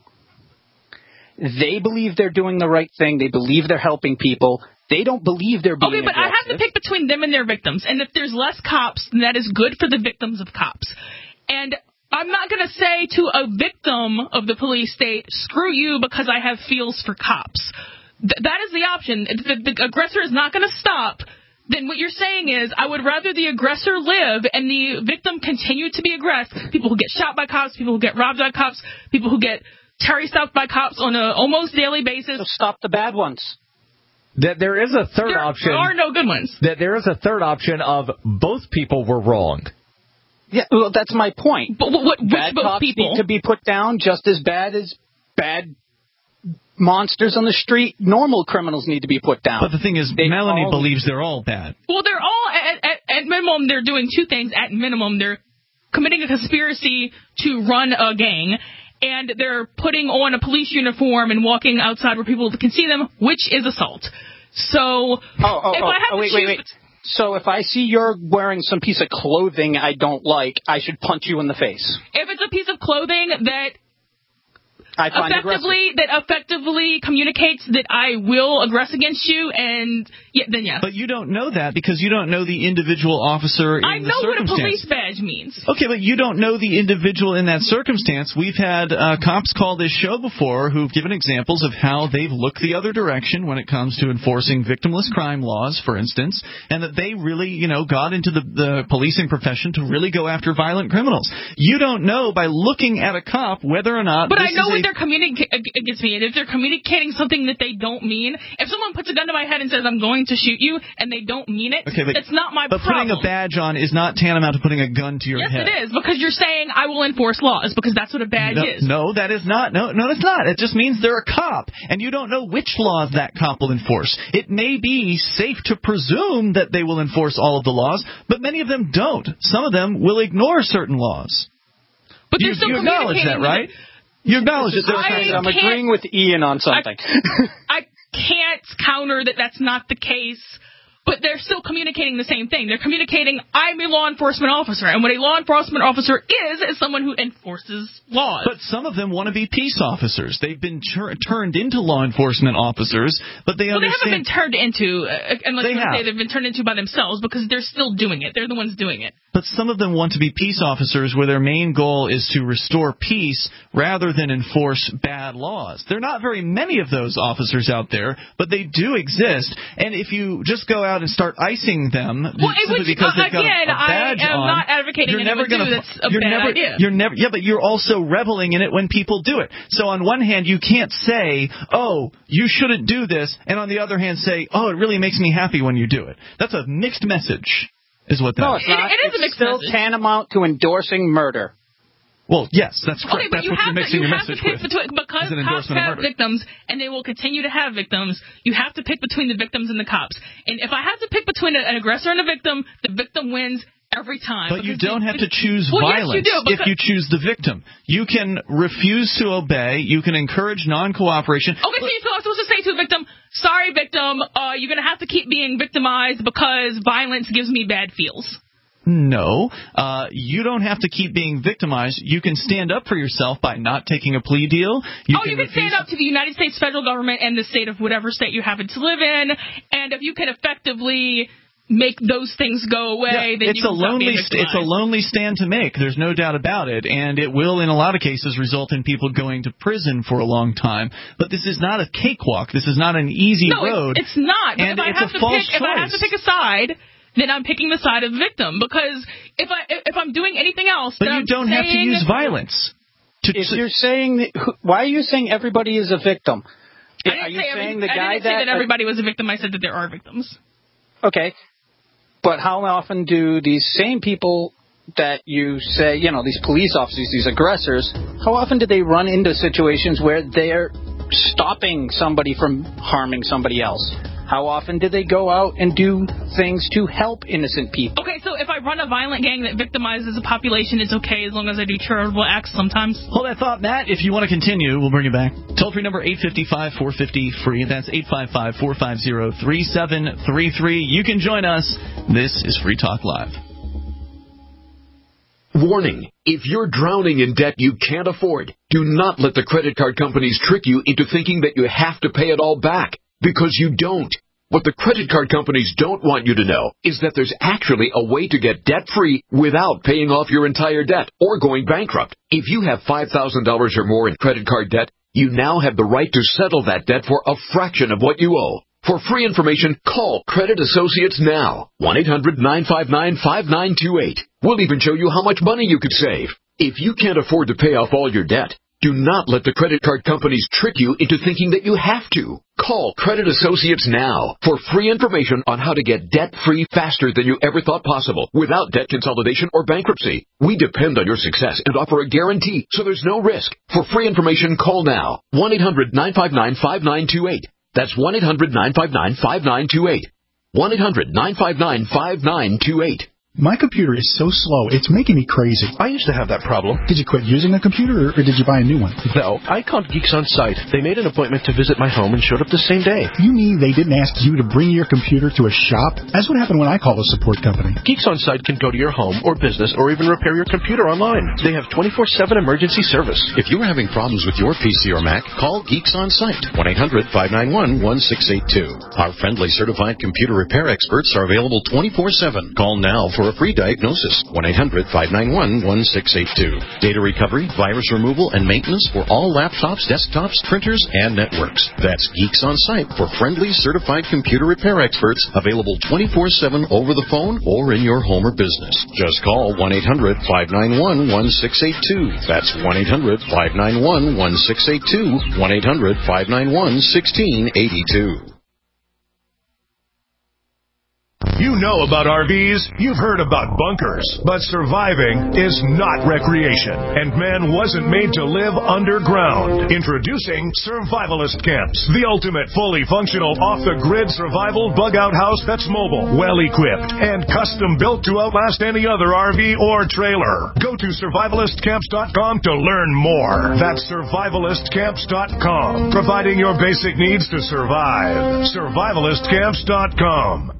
They believe they're doing the right thing. They believe they're helping people. They don't believe they're being
Okay, but
aggressive.
I have to pick between them and their victims. And if there's less cops, then that is good for the victims of cops. And I'm not going to say to a victim of the police state, screw you because I have feels for cops. Th- that is the option. If the, the aggressor is not going to stop, then what you're saying is I would rather the aggressor live and the victim continue to be aggressed. People who get shot by cops, people who get robbed by cops, people who get Terry stopped by cops on an almost daily basis.
So stop the bad ones.
That there is a third
There
option.
are no good ones.
That there is a third option of both people were wrong.
Yeah, well, that's my point.
But what, what,
Bad
which both
cops
people?
need to be put down just as bad as bad monsters on the street. Normal criminals need to be put down.
But the thing is,
They
Melanie
all-
believes they're all bad.
Well, they're all, at, at, at minimum, they're doing two things. At minimum, they're committing a conspiracy to run a gang, and they're putting on a police uniform and walking outside where people can see them, which is assault. So,
oh, oh,
if
oh,
I have
oh
to
wait,
choose...
wait, wait. So if I see you're wearing some piece of clothing I don't like, I should punch you in the face.
If it's a piece of clothing that
I find
effectively
aggressive.
that effectively communicates that I will aggress against you, and yeah, then yes.
But you don't know that because you don't know the individual officer in
I
the
know what a
circumstance.
police badge means.
Okay, but you don't know the individual in that circumstance. We've had uh, cops call this show before who've given examples of how they've looked the other direction when it comes to enforcing victimless crime laws, for instance, and that they really, you know, got into the, the policing profession to really go after violent criminals. You don't know by looking at a cop whether or not
But
this
I know
is a
they're communicating against me, and if they're communicating something that they don't mean, if someone puts a gun to my head and says, I'm going to shoot you, and they don't mean it,
okay, but,
that's not my
but
problem.
But putting a badge on is not tantamount to putting a gun to your
yes,
head.
Yes, it is, because you're saying, I will enforce laws, because that's what a badge
no,
is.
No, that is not. No, no, it's not. It just means they're a cop, and you don't know which laws that cop will enforce. It may be safe to presume that they will enforce all of the laws, but many of them don't. Some of them will ignore certain laws.
But
you,
they're still
you acknowledge that, right? You acknowledge it.
I'm agreeing with Ian on something.
I, I can't counter that that's not the case, but they're still communicating the same thing. They're communicating, I'm a law enforcement officer, and what a law enforcement officer is, is someone who enforces laws.
But some of them want to be peace officers. They've been tur- turned into law enforcement officers, but they
well,
understand...
they haven't been turned into, uh, unless
they
you
have.
say they've been turned into by themselves, because they're still doing it. They're the ones doing it.
But some of them want to be peace officers where their main goal is to restore peace rather than enforce bad laws. There are not very many of those officers out there, but they do exist. And if you just go out and start icing them
well,
simply
which,
because they've got
again,
a, a badge
I am
on,
not advocating
you're
anyone
never going
do that's a
you're
bad
never,
idea.
You're never, yeah, but you're also reveling in it when people do it. So on one hand, you can't say, oh, you shouldn't do this, and on the other hand say, oh, it really makes me happy when you do it. That's a mixed message. Is what that
no,
is.
it's not.
It, it is
it's
a mixed
still
message.
tantamount to endorsing murder.
Well, yes, that's correct.
Okay, but
that's
you
what
have
you're mixing
to, you
your
have
message
to pick
with.
between, because
an
cops
endorsement of
have
murder.
victims, and they will continue to have victims, you have to pick between the victims and the cops. And if I have to pick between an aggressor and a victim, the victim wins every time.
But you don't have to choose
well,
violence
yes, you do,
if you choose the victim. You can refuse to obey. You can encourage non-cooperation.
Okay, so you're supposed to say to a victim, sorry, victim, uh, you're going to have to keep being victimized because violence gives me bad feels.
No, uh, you don't have to keep being victimized. You can stand up for yourself by not taking a plea deal. You
oh,
can
you can stand up to the United States federal government and the state of whatever state you happen to live in, and if you can effectively make those things go away,
yeah,
then
it's
you
a
can stop
lonely
being
st- it's a
victimized.
lonely stand to make. There's no doubt about it, and it will, in a lot of cases, result in people going to prison for a long time. But this is not a cakewalk. This is not an easy
no,
road.
It's, it's not. But
and
if I
it's
have
a
to
false
pick, if I have to
choice.
pick a side, then I'm picking the side of the victim, because if I if I'm doing anything else,
but
then
you
I'm
don't have to
saying,
use violence. To,
if you're saying, that, why are you saying everybody is a victim?
I didn't
are you
say every,
saying the
I
guy
didn't say
that,
that everybody was a victim. I said that there are victims.
Okay, but how often do these same people that you say, you know, these police officers, these aggressors, how often do they run into situations where they're stopping somebody from harming somebody else? How often do they go out and do things to help innocent people?
Okay, so if I run a violent gang that victimizes a population, it's okay as long as I do charitable acts sometimes.
Hold that thought, Matt. If you want to continue, we'll bring you back. Toll-free number eight five five, four five zero, free. That's eight five five, four five zero, three seven three three. You can join us. This is Free Talk Live.
Warning. If you're drowning in debt you can't afford, do not let the credit card companies trick you into thinking that you have to pay it all back, because you don't. What the credit card companies don't want you to know is that there's actually a way to get debt-free without paying off your entire debt or going bankrupt. If you have five thousand dollars or more in credit card debt, you now have the right to settle that debt for a fraction of what you owe. For free information, call Credit Associates now. one eight hundred, nine five nine, five nine two eight. We'll even show you how much money you could save. If you can't afford to pay off all your debt, do not let the credit card companies trick you into thinking that you have to. Call Credit Associates now for free information on how to get debt-free faster than you ever thought possible without debt consolidation or bankruptcy. We depend on your success and offer a guarantee, so there's no risk. For free information, call now. one eight hundred, nine five nine, five nine two eight. That's one eight hundred, nine five nine, five nine two eight. one eight hundred, nine five nine, five nine two eight.
My computer is so slow, it's making me crazy.
I used to have that problem.
Did you quit using a computer, or did you buy a new one?
No, I called Geeks on Site. They made an appointment to visit my home and showed up the same day.
You mean they didn't ask you to bring your computer to a shop? That's what happened when I called a support company.
Geeks on Site can go to your home or business or even repair your computer online. They have twenty-four seven emergency service.
If you're having problems with your P C or Mac, call Geeks on Site. one eight hundred, five nine one, one six eight two. Our friendly certified computer repair experts are available twenty-four seven. Call now for for a free diagnosis. one eight hundred five nine one one six eight two. Data recovery, virus removal, and maintenance for all laptops, desktops, printers, and networks. That's Geeks On Site for friendly, certified computer repair experts available twenty-four seven over the phone or in your home or business. Just call one eight hundred five nine one one six eight two. That's one eight hundred five nine one one six eight two. one eight hundred five nine one one six eight two.
You know about R Vs, you've heard about bunkers, but surviving is not recreation, and man wasn't made to live underground. Introducing Survivalist Camps, the ultimate fully functional off-the-grid survival bug-out house that's mobile, well-equipped, and custom-built to outlast any other R V or trailer. Go to survivalist camps dot com to learn more. That's survivalist camps dot com, providing your basic needs to survive. survivalist camps dot com.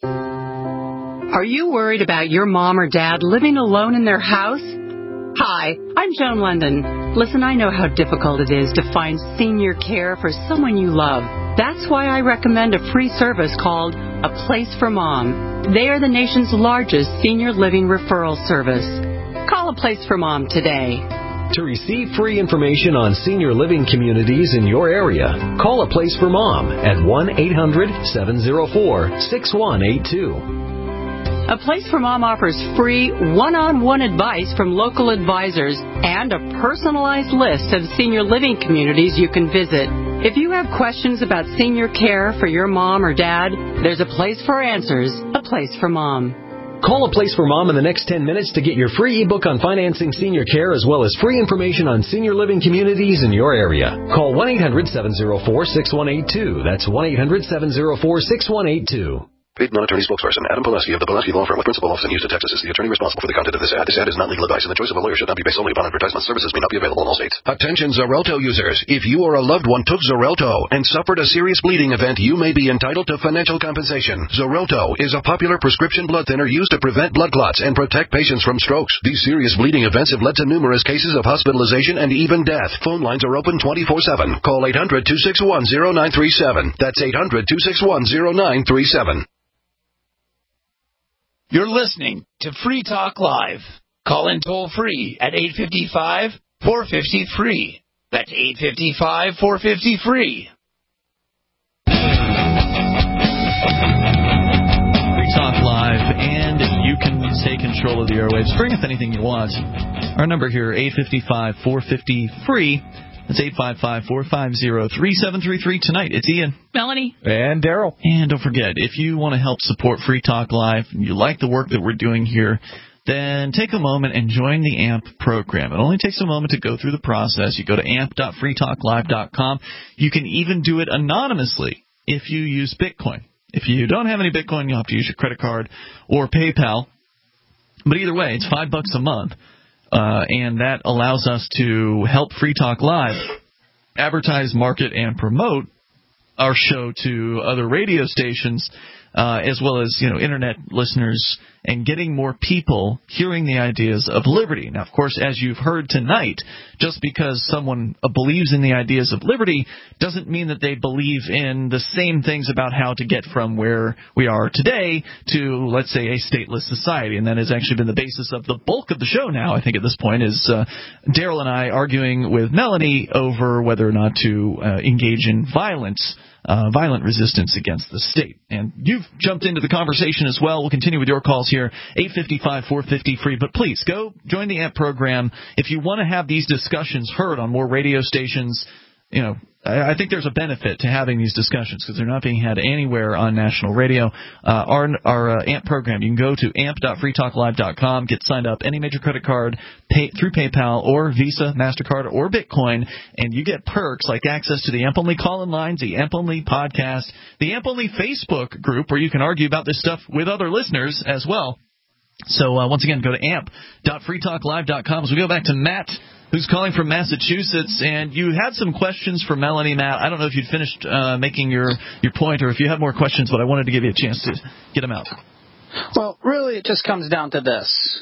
Are you worried about your mom or dad living alone in their house? Hi, I'm Joan London. Listen, I know how difficult it is to find senior care for someone you love. That's why I recommend a free service called A Place for Mom. They are the nation's largest senior living referral service. Call A Place for Mom today.
To receive free information on senior living communities in your area, call A Place for Mom at one eight hundred seven oh four six one eight two.
A Place for Mom offers free one-on-one advice from local advisors and a personalized list of senior living communities you can visit. If you have questions about senior care for your mom or dad, there's a place for answers, A Place for Mom.
Call A Place for Mom in the next ten minutes to get your free ebook on financing senior care as well as free information on senior living communities in your area. Call one eight hundred seven oh four six one eight two. That's one eight hundred seven oh four six one eight two.
Paid non-attorney spokesperson Adam Pileski of the Pileski Law Firm with principal office in Houston, Texas is the attorney responsible for the content of this ad. This ad is not legal advice, and the choice of a lawyer should not be based solely upon advertisement. Services may not be available in all states.
Attention Xarelto users. If you or a loved one took Xarelto and suffered a serious bleeding event, you may be entitled to financial compensation. Xarelto is a popular prescription blood thinner used to prevent blood clots and protect patients from strokes. These serious bleeding events have led to numerous cases of hospitalization and even death. Phone lines are open twenty-four seven. Call eight hundred two six one oh nine three seven. That's eight hundred two six one oh nine three seven.
You're listening to Free Talk Live. Call in toll free at eight five five, four five zero, free. That's eight five five, four five zero, free.
Free Talk Live, and you can take control of the airwaves. Bring up anything you want. Our number here, eight five five, four five zero, free. That's eight five five, four five zero, three seven three three. Tonight, it's Ian.
Melanie.
And Daryl.
And don't forget, if you want to help support Free Talk Live, and you like the work that we're doing here, then take a moment and join the A M P program. It only takes a moment to go through the process. You go to amp dot free talk live dot com. You can even do it anonymously if you use Bitcoin. If you don't have any Bitcoin, you'll have to use your credit card or PayPal. But either way, it's five bucks a month. Uh, and that allows us to help Free Talk Live advertise, market, and promote our show to other radio stations, uh, as well as, you know, internet listeners, and getting more people hearing the ideas of liberty. Now, of course, as you've heard tonight, just because someone believes in the ideas of liberty doesn't mean that they believe in the same things about how to get from where we are today to, let's say, a stateless society. And that has actually been the basis of the bulk of the show now, I think, at this point, is uh, Daryl and I arguing with Melanie over whether or not to uh, engage in violence. Uh, violent resistance against the state. And you've jumped into the conversation as well. We'll continue with your calls here, eight five five, four five zero, free. But please, go join the A M P program. If you want to have these discussions heard on more radio stations, you know, I, I think there's a benefit to having these discussions because they're not being had anywhere on national radio. Uh, our our uh, A M P program, you can go to amp dot free talk live dot com, get signed up, any major credit card, pay through PayPal or Visa, MasterCard, or Bitcoin, and you get perks like access to the A M P-only call-in lines, the A M P-only podcast, the A M P-only Facebook group where you can argue about this stuff with other listeners as well. So uh, once again, go to amp dot free talk live dot com. As we go back to Matt, who's calling from Massachusetts, and you had some questions for Melanie, Matt. I don't know if you'd finished uh, making your, your point or if you have more questions, but I wanted to give you a chance to get them out.
Well, really, it just comes down to this.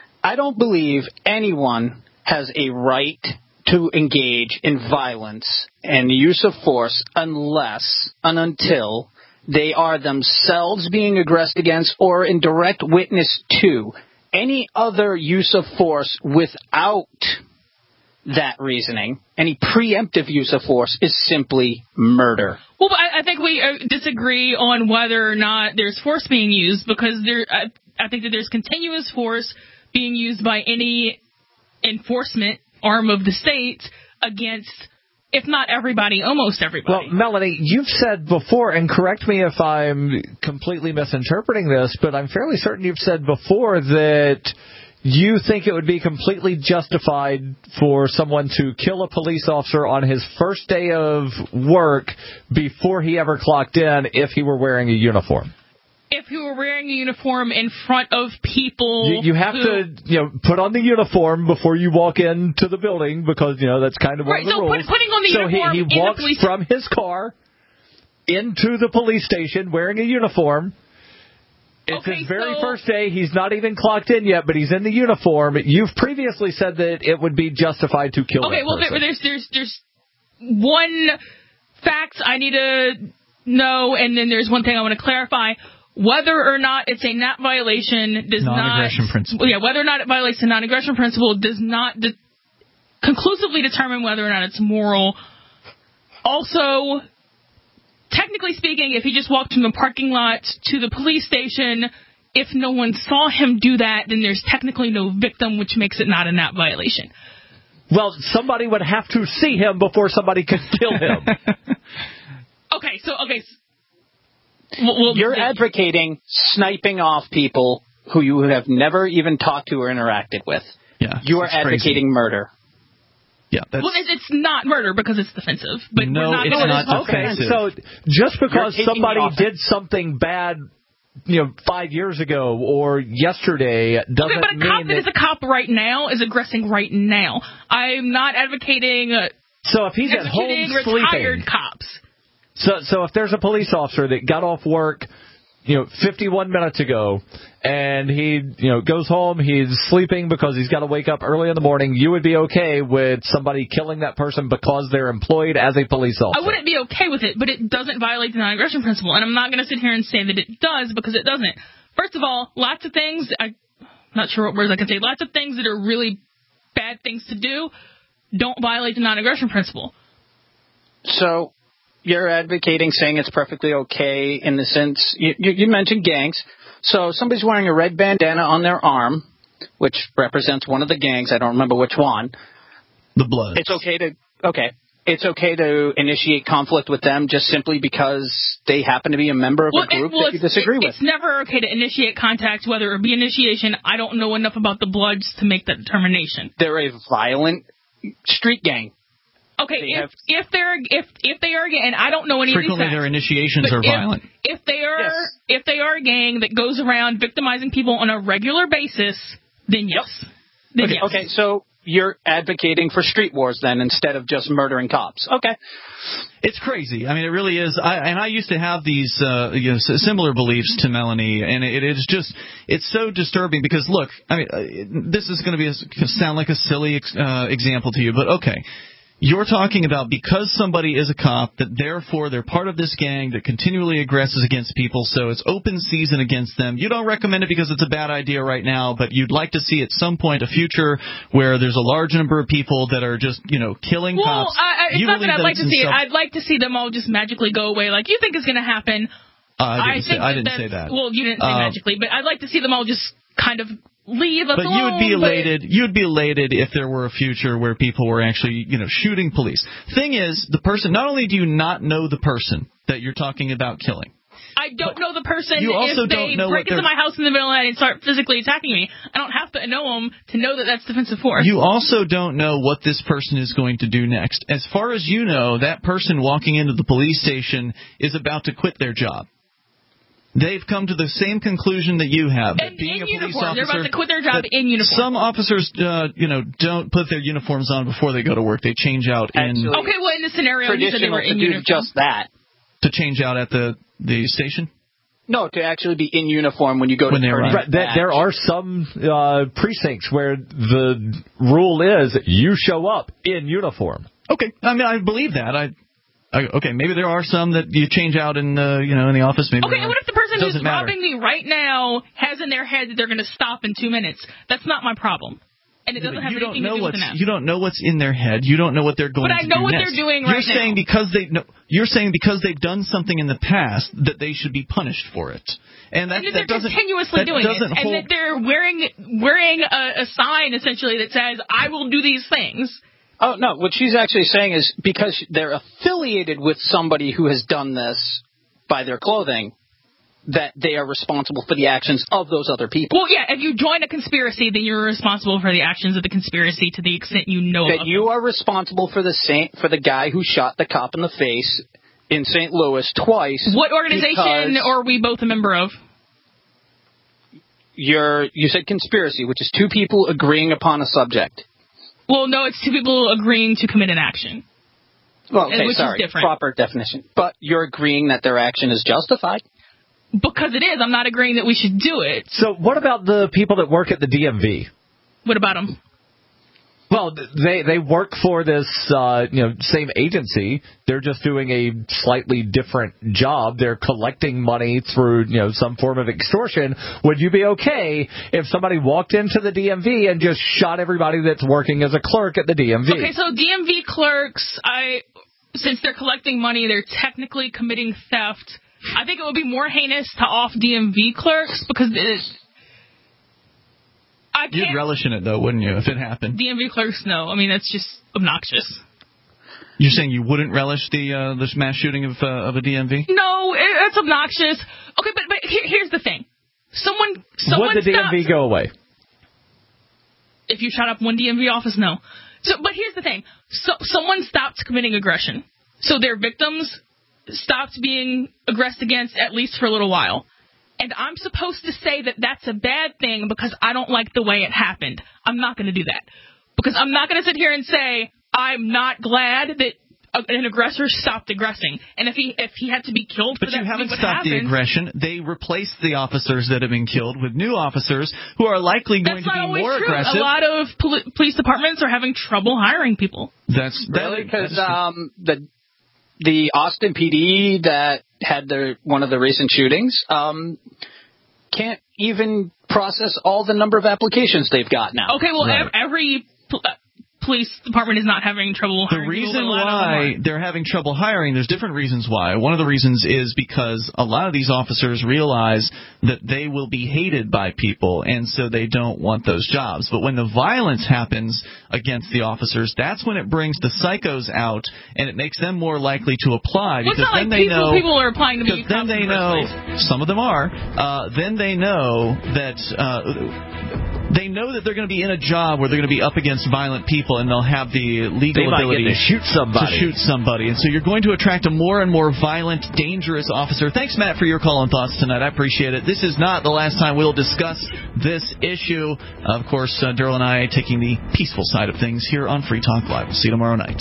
I don't believe anyone has a right to engage in violence and use of force unless and until they are themselves being aggressed against or in direct witness to. Any other use of force without that reasoning, any preemptive use of force, is simply murder.
Well, but I, I think we uh, disagree on whether or not there's force being used, because there, I, I think that there's continuous force being used by any enforcement arm of the state against, if not everybody, almost everybody.
Well, Melanie, you've said before, and correct me if I'm completely misinterpreting this, but I'm fairly certain you've said before that you think it would be completely justified for someone to kill a police officer on his first day of work before he ever clocked in if he were wearing a uniform.
If he were wearing a uniform in front of people,
you, you have
who,
to, you know, put on the uniform before you walk into the building, because you know that's kind of one
right,
of the
so
rules.
Put, putting on the
so
uniform
he, he
in
walks
the police
from his car into the police station wearing a uniform. It's
okay,
his very
so,
first day. He's not even clocked in yet, but he's in the uniform. You've previously said that it would be justified to kill.
Okay,
that
well,
person.
there, there's there's there's one fact I need to know, and then there's one thing I want to clarify. Whether or not it's a N A P violation does
non-aggression
not.
principle.
Yeah, whether or not it violates the non-aggression principle does not de- conclusively determine whether or not it's moral. Also, technically speaking, if he just walked from the parking lot to the police station, if no one saw him do that, then there's technically no victim, which makes it not a N A P violation.
Well, somebody would have to see him before somebody could kill him.
okay, so okay. Well, well,
You're advocating sniping off people who you have never even talked to or interacted with.
Yeah,
you are advocating
crazy.
murder.
Yeah, that's...
Well, it's, it's not murder because it's defensive. But
no,
we're not
it's
gonna
not
okay.
defensive.
So just because somebody
off-
did something bad, you know, five years ago or yesterday doesn't
okay, but a
mean
cop that
that
is a cop right now is aggressing right now. I'm not advocating. Uh,
so if he's at home
retired
sleeping,
cops.
So, so if there's a police officer that got off work, you know, fifty-one minutes ago, and he, you know, goes home, he's sleeping because he's got to wake up early in the morning, you would be okay with somebody killing that person because they're employed as a police officer?
I wouldn't be okay with it, but it doesn't violate the non-aggression principle, and I'm not going to sit here and say that it does, because it doesn't. First of all, lots of things, I'm not sure what words I can say, lots of things that are really bad things to do don't violate the non-aggression principle.
So you're advocating saying it's perfectly okay in the sense, you, you, you mentioned gangs. So somebody's wearing a red bandana on their arm, which represents one of the gangs. I don't remember which one.
The Bloods.
It's okay to, okay. It's okay to initiate conflict with them just simply because they happen to be a member of
well,
a group
it, well,
that you disagree
it,
with.
It's never okay to initiate contact, whether it be initiation. I don't know enough about the Bloods to make that determination.
They're a violent street gang.
Okay,
They
if
have-
if they're if if they are a gang, and I don't know any
Frequently
of these facts,
their initiations
but
are
if,
violent.
If they are
Yes.
if they are a gang that goes around victimizing people on a regular basis, then yes. Then
Okay,
yes.
okay, so you're advocating for street wars then instead of just murdering cops. Okay.
It's crazy. I mean, it really is. I, and I used to have these uh, you know, similar beliefs to Melanie, and it, it is just, it's so disturbing because, look, I mean, uh, this is going to be a, sound like a silly uh, example to you, but okay. You're talking about because somebody is a cop, that therefore they're part of this gang that continually aggresses against people, so it's open season against them. You don't recommend it because it's a bad idea right now, but you'd like to see at some point a future where there's a large number of people that are just, you know, killing
Well,
cops.
I, I, it's
You
not that
believe
I'd like
it's
to see it.
in self-
I'd like to see them all just magically go away, like you think is going to happen.
Uh, I didn't, say,
think
I
that
didn't
that's-
say that.
Well, you didn't say
Uh,
magically, but I'd like to see them all just kind of leave us
But
alone.
you would be
but-
elated. You'd be elated if there were a future where people were actually, you know, shooting police. Thing is, the person. Not only do you not know the person that you're talking about killing,
I don't know the person.
you also
if they
don't know
break
what
into
they're-
my house in the middle of the night and start physically attacking me, I don't have to know them to know that that's defensive force.
you also don't know what this person is going to do next. As far as you know, that person walking into the police station is about to quit their job. They've come to the same conclusion that you have. That
in,
being
in
a police
uniform.
officer,
They're about to quit their job
that
in uniform.
Some officers, uh, you know, don't put their uniforms on before they go to work. They change out in
Actually,
okay, well, in this scenario, you said they
Traditional
were
to
in
do
uniform.
just that.
to change out at the the station.
No, to actually be in uniform when you go
When
to
they
turn in
arrive.
Right, there, there are some uh, precincts where the rule is you show up in uniform.
Okay, I mean, I believe that. I okay, maybe there are some that you change out in, uh, you know, in the office. Maybe
okay, and what if the person who's
matter.
robbing me right now has in their head that they're going to stop in two minutes? That's not my problem. And it doesn't have
you
anything
don't know
to do with
what's,
an app.
You don't know what's in their head. You don't know what they're going
but
to do
I know what
next.
they're doing
you're
right
saying
now.
Because they, no, you're saying because they've done something in the past that they should be punished for it. And that,
and that
that
they're
doesn't,
continuously
that
doing
doesn't
it.
hold,
And that they're wearing, wearing a, a sign, essentially, that says, I will do these things.
Oh, no, what she's actually saying is because they're affiliated with somebody who has done this by their clothing, that they are responsible for the actions of those other people.
Well, yeah, if you join a conspiracy, then you're responsible for the actions of the conspiracy to the extent you know
that you
them.
are responsible for the Saint, for the guy who shot the cop in the face in Saint Louis twice.
What organization are we both a member of?
You're, you said conspiracy, which is two people agreeing upon a subject.
Well, no, it's two people agreeing to commit an action.
Well, okay,
which
sorry,
is different.
Proper definition. But you're agreeing that their action is justified?
Because it is. I'm not agreeing that we should do it.
So what about the people that work at the D M V?
What about them?
Well, they they work for this uh, you know same agency. They're just doing a slightly different job. They're collecting money through you know some form of extortion. Would you be okay if somebody walked into the D M V and just shot everybody that's working as a clerk at the D M V?
Okay, so D M V clerks, I since they're collecting money, they're technically committing theft. I think it would be more heinous to off D M V clerks because it, I can't.
You'd relish in it, though, wouldn't you, if it happened?
D M V clerks, no. I mean, that's just obnoxious.
You're saying you wouldn't relish the uh, the mass shooting of uh, of a D M V?
No, it, it's obnoxious. Okay, but but here, here's the thing. Someone, someone
Would the
stopped,
D M V go away?
If you shot up one D M V office, no. So, but here's the thing. So, someone stopped committing aggression. So their victims stopped being aggressed against, at least for a little while. And I'm supposed to say that that's a bad thing because I don't like the way it happened. I'm not going to do that. Because I'm not going to sit here and say, I'm not glad that an aggressor stopped aggressing. And if he if he had to be killed for
but
that,
you haven't
what
stopped
happened,
the aggression. They replaced the officers that have been killed with new officers who are likely going
that's
to
not
be more
true.
aggressive.
A lot of pol- police departments are having trouble hiring people.
That's
really because um, the the Austin P D that had their one of the recent shootings um, can't even process all the number of applications they've got now.
Okay, well,
Right.
ev- every pl- uh, police department is not having trouble
The
hiring
reason
people, but a lot of them
why
are.
they're having trouble hiring, there's different reasons why. One of the reasons is because a lot of these officers realize that they will be hated by people, and so they don't want those jobs. But when the violence happens against the officers, that's when it brings the psychos out, and it makes them more likely to apply.
Well, it's
because
not
then
like
they
peaceful
know,
people are applying to be
because then
cops in
they
the
know,
first place.
some of them are, uh, then they know that... Uh, They know that they're going to be in a job where they're going to be up against violent people, and they'll have the legal
They might
ability
get to shoot somebody.
To shoot somebody, and so you're going to attract a more and more violent, dangerous officer. Thanks, Matt, for your call and thoughts tonight. I appreciate it. This is not the last time we'll discuss this issue. Of course, uh, Daryl and I taking the peaceful side of things here on Free Talk Live. We'll see you tomorrow night.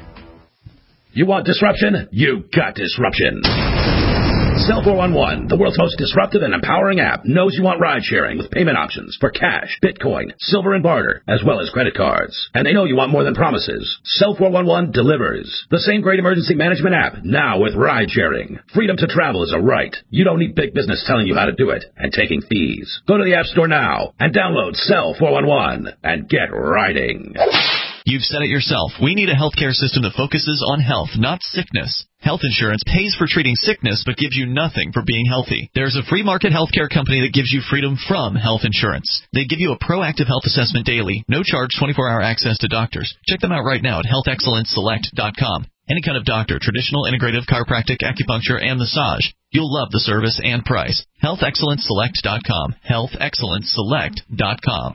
You want disruption? You got disruption. Cell four one one, the world's most disruptive and empowering app, knows you want ride sharing with payment options for cash, Bitcoin, silver and barter, as well as credit cards. And they know you want more than promises. Cell four one one delivers. The same great emergency management app, now with ride sharing. Freedom to travel is a right. You don't need big business telling you how to do it and taking fees. Go to the App Store now and download Cell four one one and get riding.
You've said it yourself. We need a healthcare system that focuses on health, not sickness. Health insurance pays for treating sickness but gives you nothing for being healthy. There's a free market healthcare company that gives you freedom from health insurance. They give you a proactive health assessment daily, no charge, twenty-four hour access to doctors. Check them out right now at health excellence select dot com. Any kind of doctor, traditional, integrative, chiropractic, acupuncture, and massage. You'll love the service and price. health excellence select dot com. health excellence select dot com.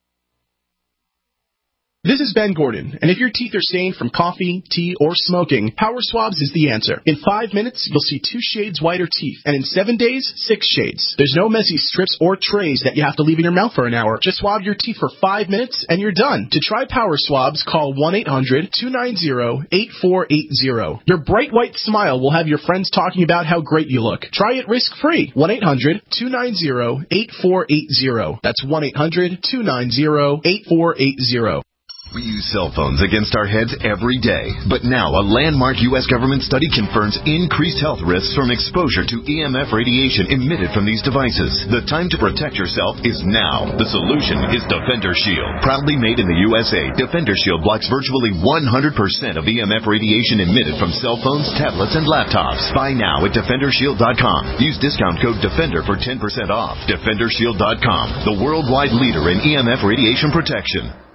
This is Ben Gordon, and if your teeth are stained from coffee, tea, or smoking, Power Swabs is the answer. In five minutes, you'll see two shades whiter teeth, and in seven days, six shades. There's no messy strips or trays that you have to leave in your mouth for an hour. Just swab your teeth for five minutes, and you're done. To try Power Swabs, call one eight hundred two nine zero eight four eight zero. Your bright white smile will have your friends talking about how great you look. Try it risk-free. one eight hundred two nine zero eight four eight zero. That's one eight hundred two nine zero eight four eight zero.
We use cell phones against our heads every day, but now a landmark U S government study confirms increased health risks from exposure to E M F radiation emitted from these devices. The time to protect yourself is now. The solution is Defender Shield. Proudly made in the U S A, Defender Shield blocks virtually one hundred percent of E M F radiation emitted from cell phones, tablets, and laptops. Buy now at Defender Shield dot com. Use discount code DEFENDER for ten percent off. Defender Shield dot com, the worldwide leader in E M F radiation protection.